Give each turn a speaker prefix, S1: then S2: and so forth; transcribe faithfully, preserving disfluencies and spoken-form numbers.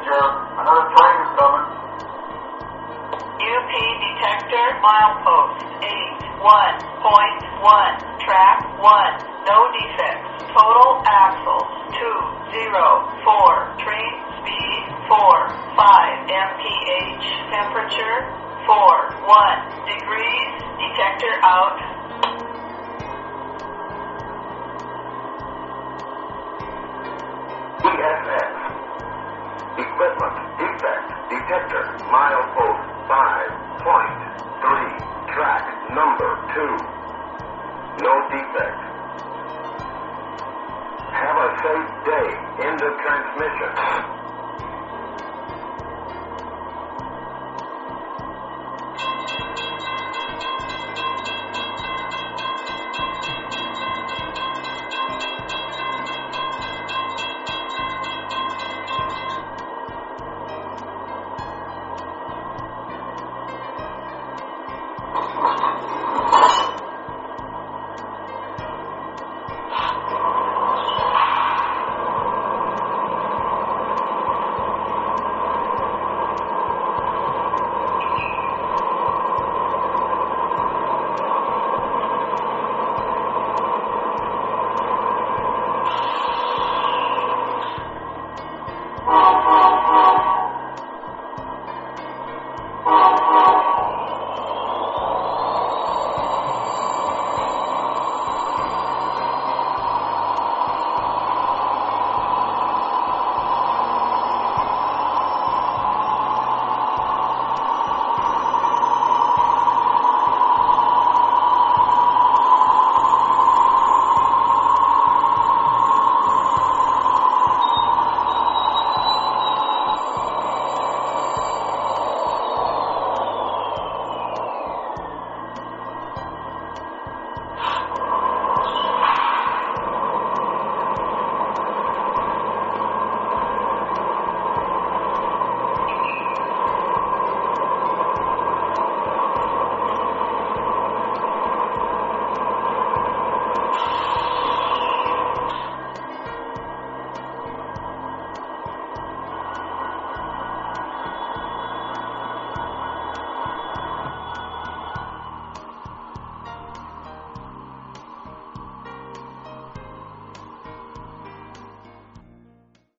S1: Sheriff. Another train is coming.
S2: U P detector, milepost eight one point one, track one, no defects, total axles two zero four, train speed four five M P H, temperature four one degrees, detector out.
S3: E S X. Equipment defect detector milepost five point three, track number two. No defect. Have a safe day. End of transmission.